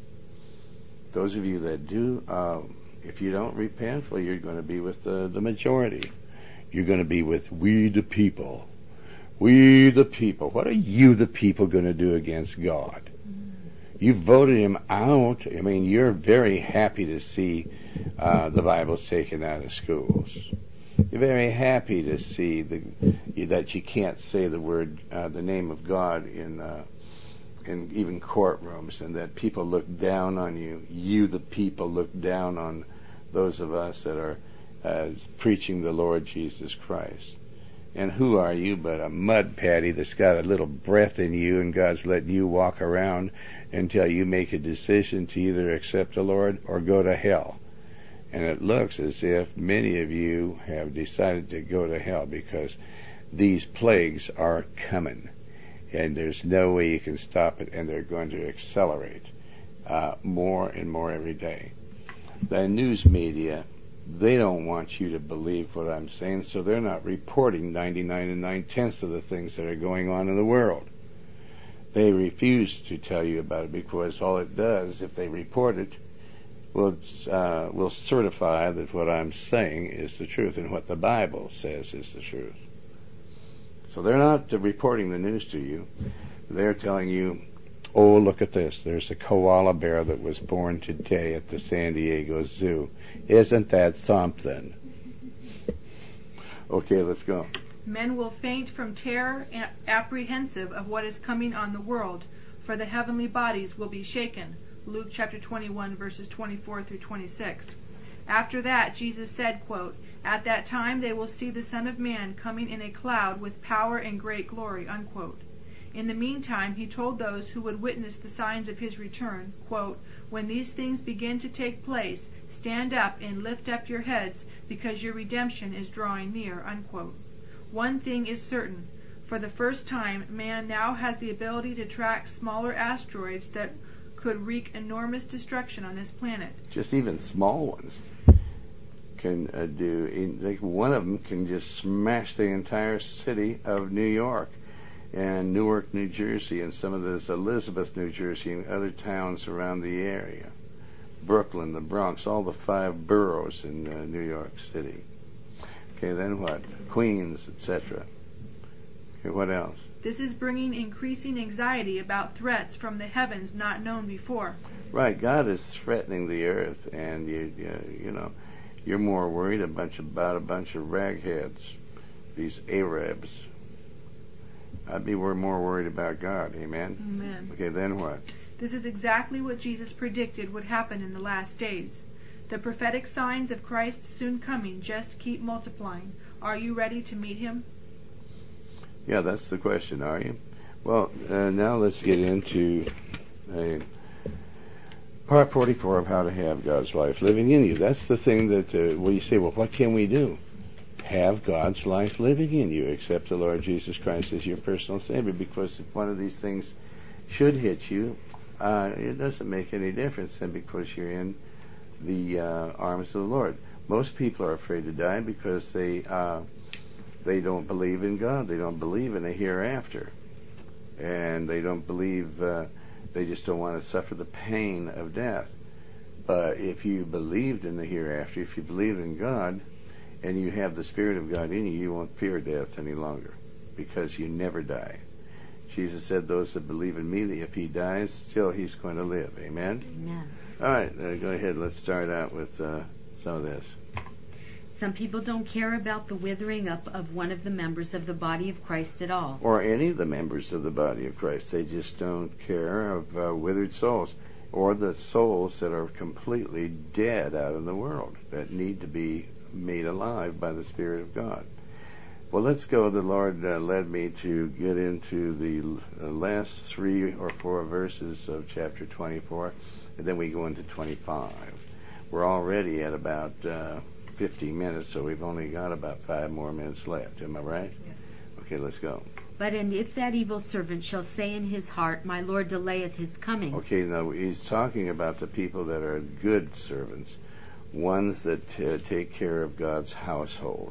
Those of you that do, if you don't repent, well, you're going to be with the majority. You're going to be with we the people. We the people. What are you the people going to do against God? You voted him out. You're very happy to see the Bible taken out of schools. You're very happy to see that you can't say the name of God in even courtrooms, and that people look down on you. You, the people, look down on those of us that are preaching the Lord Jesus Christ. And who are you but a mud patty that's got a little breath in you, and God's letting you walk around until you make a decision to either accept the Lord or go to hell. And it looks as if many of you have decided to go to hell, because these plagues are coming, and there's no way you can stop it, and they're going to accelerate more and more every day. The news media, they don't want you to believe what I'm saying, so they're not reporting 99 and 9/10 of the things that are going on in the world. They refuse to tell you about it, because all it does, if they report it, will certify that what I'm saying is the truth, and what the Bible says is the truth. So they're not reporting the news to you. They're telling you, oh, look at this. There's a koala bear that was born today at the San Diego Zoo. Isn't that something? Okay, let's go. Men will faint from terror, apprehensive of what is coming on the world, for the heavenly bodies will be shaken. Luke chapter 21, verses 24 through 26. After that, Jesus said, quote, "At that time they will see the Son of Man coming in a cloud with power and great glory," unquote. In the meantime, he told those who would witness the signs of his return, quote, "When these things begin to take place, stand up and lift up your heads, because your redemption is drawing near," unquote. One thing is certain. For the first time, man now has the ability to track smaller asteroids that could wreak enormous destruction on this planet. Just even small ones can do. Like one of them can just smash the entire city of New York and Newark, New Jersey, and some of this Elizabeth, New Jersey, and other towns around the area. Brooklyn, the Bronx, all the 5 boroughs in New York City. Okay, then what? Queens, etc. Okay, what else? This is bringing increasing anxiety about threats from the heavens not known before. Right, God is threatening the earth, and you're more worried about a bunch of ragheads, these Arabs. I'd be more worried about God. Amen? Amen. Okay, then what? This is exactly what Jesus predicted would happen in the last days. The prophetic signs of Christ's soon coming just keep multiplying. Are you ready to meet him? Yeah, that's the question, are you? Well, now let's get into part 44 of how to have God's life living in you. That's the thing that, you say, well, what can we do? Have God's life living in you. Accept the Lord Jesus Christ as your personal Savior, because if one of these things should hit you, it doesn't make any difference, and because you're in the arms of the Lord. Most people are afraid to die because they don't believe in God. They don't believe in a hereafter, and they don't believe. They just don't want to suffer the pain of death. But if you believed in the hereafter, if you believe in God, and you have the Spirit of God in you, you won't fear death any longer, because you never die. Jesus said, "Those that believe in me, if he dies, still he's going to live." Amen? Amen. All right, go ahead. Let's start out with some of this. Some people don't care about the withering up of one of the members of the body of Christ at all. Or any of the members of the body of Christ. They just don't care of withered souls, or the souls that are completely dead out in the world, that need to be made alive by the Spirit of God. Well, let's go. The Lord led me to get into the last 3 or 4 verses of chapter 24, and then we go into 25. We're already at about 50 minutes, so we've only got about 5 more minutes left. Am I right? Yes. Okay, let's go. But and if that evil servant shall say in his heart, My Lord delayeth his coming. Okay, now he's talking about the people that are good servants, ones that take care of God's household.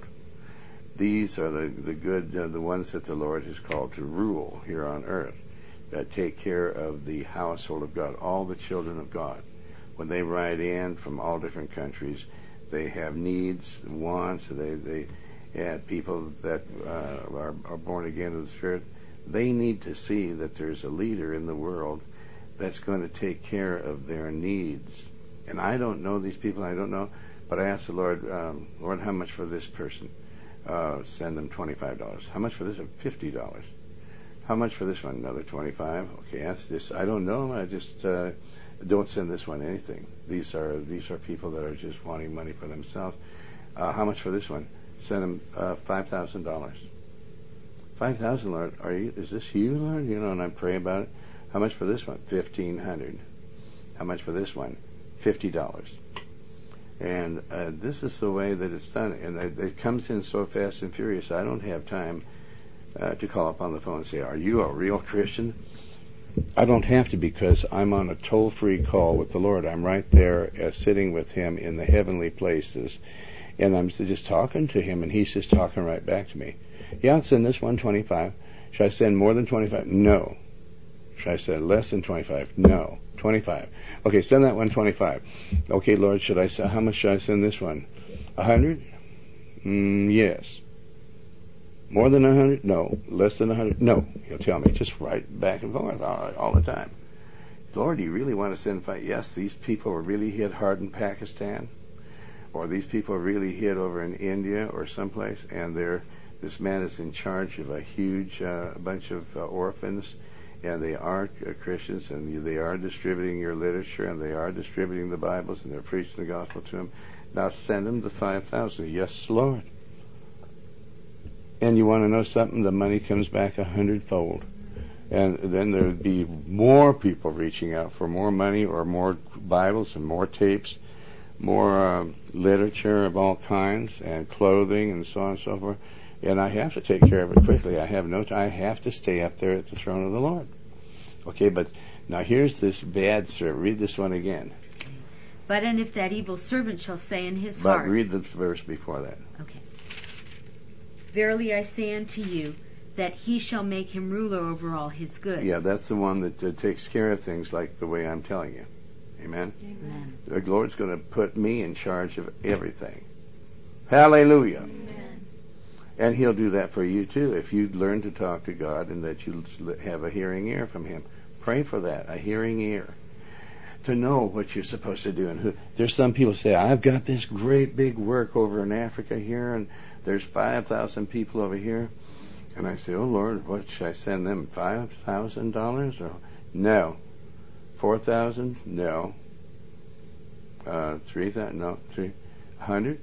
These are the good, the ones that the Lord has called to rule here on earth, that take care of the household of God, all the children of God. When they ride in from all different countries, they have needs, wants. They people that are born again of the Spirit. They need to see that there's a leader in the world that's going to take care of their needs. And I don't know these people. I don't know, but I asked the Lord, Lord, how much for this person? Send them $25. How much for this one? $50. How much for this one? Another $25. Okay, that's just, I don't know. I just don't send this one anything. These are people that are just wanting money for themselves. How much for this one? Send them $5,000. $5,000, Lord. Is this you, Lord? You know, and I pray about it. How much for this one? $1,500. How much for this one? $50. And this is the way that it's done. And it comes in so fast and furious, I don't have time to call up on the phone and say, are you a real Christian? I don't have to, because I'm on a toll-free call with the Lord. I'm right there sitting with Him in the heavenly places. And I'm just talking to Him, and He's just talking right back to me. Yeah, I'll send this one 25. Should I send more than 25? No. Should I send less than 25? No. 25. Okay, send that one 25. Okay, Lord, how much should I send this one? 100? Yes. More than 100? No. Less than 100? No. He'll tell me, just right back and forth all the time. Lord, do you really want to send 5? Yes, these people were really hit hard in Pakistan, or these people are really hit over in India or someplace, and this man is in charge of a huge bunch of orphans, and they are Christians, and they are distributing your literature, and they are distributing the Bibles, and they're preaching the gospel to them. Now send them the 5,000. Yes, Lord. And you want to know something? The money comes back 100-fold. And then there would be more people reaching out for more money, or more Bibles and more tapes, more literature of all kinds, and clothing, and so on and so forth. And I have to take care of it quickly. I have no time. I have to stay up there at the throne of the Lord. Okay, but now here's this bad servant. Read this one again. But and if that evil servant shall say in his heart... But read the verse before that. Okay. Verily I say unto you, that he shall make him ruler over all his goods. Yeah, that's the one that takes care of things like the way I'm telling you. Amen? Amen. The Lord's going to put me in charge of everything. Hallelujah. Amen. And He'll do that for you too, if you learn to talk to God and that you have a hearing ear from Him. Pray for that, a hearing ear, to know what you're supposed to do. And there's some people say, I've got this great big work over in Africa here, and there's 5,000 people over here. And I say, oh Lord, what should I send them? $5,000? Or no. 4,000? No. 3,000? No. 300?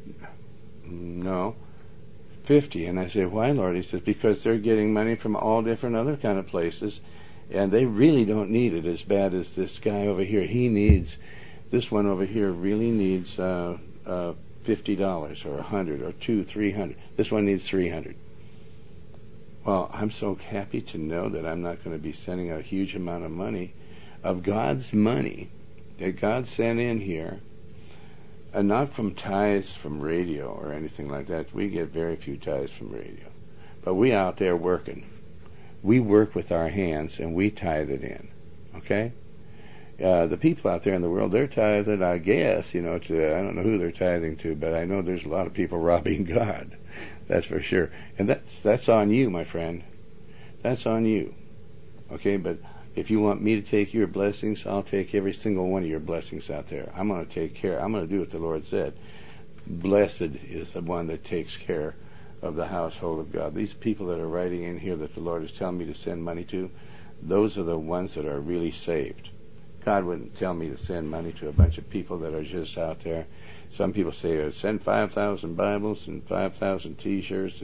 No. 50. And I say, why, Lord? He says, because they're getting money from all different other kind of places, and they really don't need it as bad as this guy over here. This one over here really needs $50 or $100 or $200, $300. This one needs $300. Well, I'm so happy to know that I'm not going to be sending a huge amount of money, of God's money that God sent in here, and not from tithes from radio or anything like that. We get very few tithes from radio. But we out there working. We work with our hands, and we tithe it in. Okay? The people out there in the world, they're tithing, I guess, I don't know who they're tithing to, but I know there's a lot of people robbing God. That's for sure. And that's on you, my friend. That's on you. Okay, but if you want me to take your blessings, I'll take every single one of your blessings out there. I'm going to take care. I'm going to do what the Lord said. Blessed is the one that takes care of the household of God. These people that are writing in here that the Lord is telling me to send money to, those are the ones that are really saved. God wouldn't tell me to send money to a bunch of people that are just out there. Some people say, send 5,000 Bibles and 5,000 T-shirts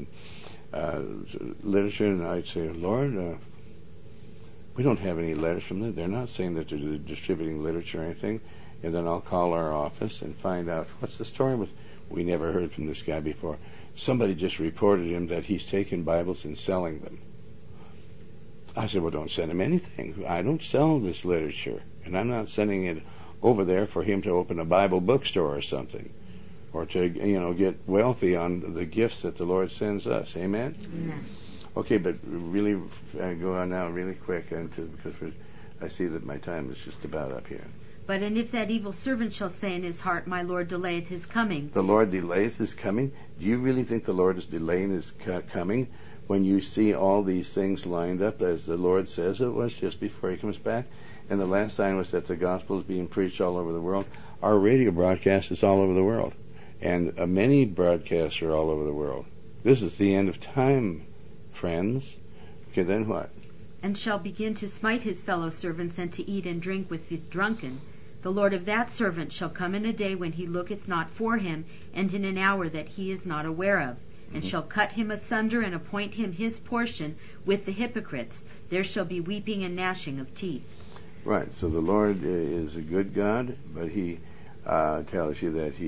and literature, and I'd say, Lord, we don't have any letters from them. They're not saying that they're distributing literature or anything. And then I'll call our office and find out, what's the story with... We never heard from this guy before. Somebody just reported him that he's taking Bibles and selling them. I said, well, don't send him anything. I don't sell this literature, and I'm not sending it over there for him to open a Bible bookstore or something, or to, get wealthy on the gifts that the Lord sends us. Amen? Amen. Okay, but really, go on now really quick, because I see that my time is just about up here. But and if that evil servant shall say in his heart, my Lord delayeth his coming. The Lord delays his coming? Do you really think the Lord is delaying his coming when you see all these things lined up as the Lord says it was just before He comes back? And the last sign was that the gospel is being preached all over the world. Our radio broadcast is all over the world. And many broadcasts are all over the world. This is the end of time, friends. Okay, then what? And shall begin to smite his fellow servants, and to eat and drink with the drunken. The Lord of that servant shall come in a day when he looketh not for him, and in an hour that he is not aware of, and shall cut him asunder, and appoint him his portion with the hypocrites. There shall be weeping and gnashing of teeth. Right, so the Lord is a good God, but he tells you that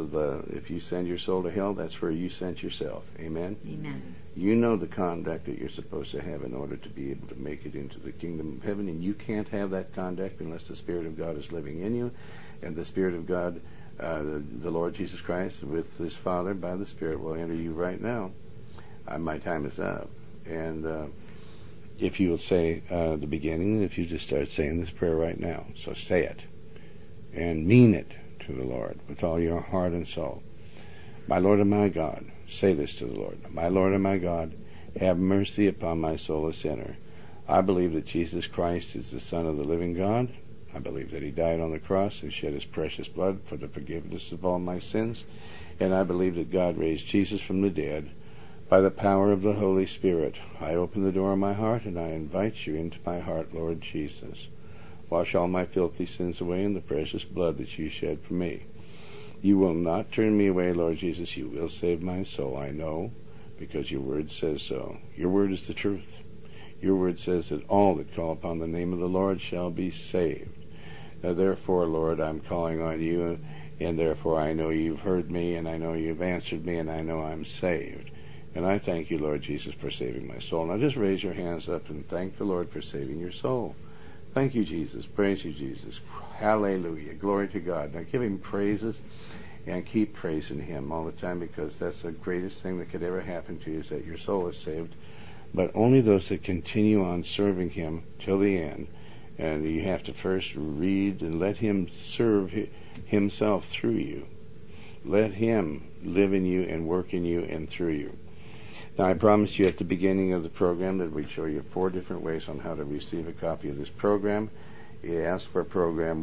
if you send your soul to hell, that's where you sent yourself. Amen? Amen. You know the conduct that you're supposed to have in order to be able to make it into the kingdom of heaven, and you can't have that conduct unless the Spirit of God is living in you, and the Spirit of God, the Lord Jesus Christ, with His Father, by the Spirit, will enter you right now. My time is up. And if you will say the beginning, if you just start saying this prayer right now, so say it, and mean it to the Lord with all your heart and soul. My Lord and my God, say this to the Lord. My Lord and my God, have mercy upon my soul a sinner. I believe that Jesus Christ is the Son of the living God. I believe that He died on the cross and shed His precious blood for the forgiveness of all my sins. And I believe that God raised Jesus from the dead by the power of the Holy Spirit. I open the door of my heart and I invite you into my heart, Lord Jesus. Wash all my filthy sins away in the precious blood that you shed for me. You will not turn me away, Lord Jesus. You will save my soul, I know, because your word says so. Your word is the truth. Your word says that all that call upon the name of the Lord shall be saved. Now, therefore, Lord, I'm calling on you, and therefore I know you've heard me, and I know you've answered me, and I know I'm saved. And I thank you, Lord Jesus, for saving my soul. Now just raise your hands up and thank the Lord for saving your soul. Thank you, Jesus. Praise you, Jesus. Hallelujah. Glory to God. Now give Him praises and keep praising Him all the time, because that's the greatest thing that could ever happen to you, is that your soul is saved. But only those that continue on serving Him till the end. And you have to first read and let Him serve Himself through you. Let Him live in you and work in you and through you. Now, I promised you at the beginning of the program that we'd show you 4 different ways on how to receive a copy of this program. You ask for program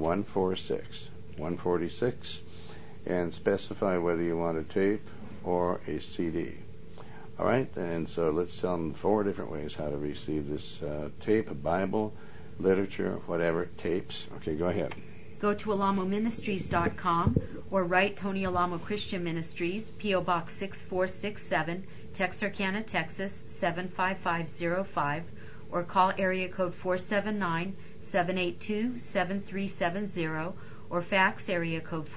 146, and specify whether you want a tape or a CD. All right, and so let's tell them 4 different ways how to receive this tape, a Bible, literature, whatever, tapes. Okay, go ahead. Go to alamoministries.com or write Tony Alamo Christian Ministries, P.O. Box 6467, Texarkana, Texas 75505, or call area code 479-782-7370, or fax area code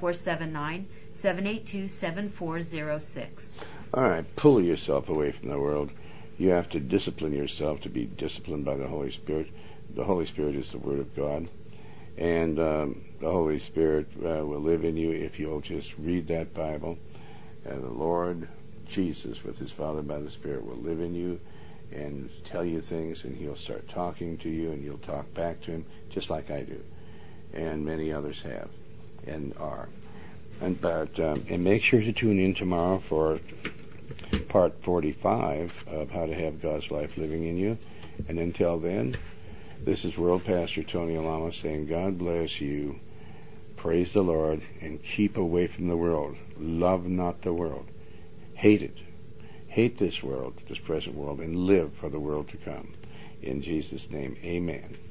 479-782-7406. All right, pull yourself away from the world. You have to discipline yourself to be disciplined by the Holy Spirit. The Holy Spirit is the Word of God. And the Holy Spirit will live in you if you'll just read that Bible. And the Lord Jesus, with His Father by the Spirit, will live in you and tell you things, and He'll start talking to you, and you'll talk back to Him, just like I do, and many others have and are. And make sure to tune in tomorrow for part 45 of How to Have God's Life Living in You. And until then, this is World Pastor Tony Alamo saying, God bless you, praise the Lord, and keep away from the world. Love not the world. Hate it. Hate this world, this present world, and live for the world to come. In Jesus' name, amen.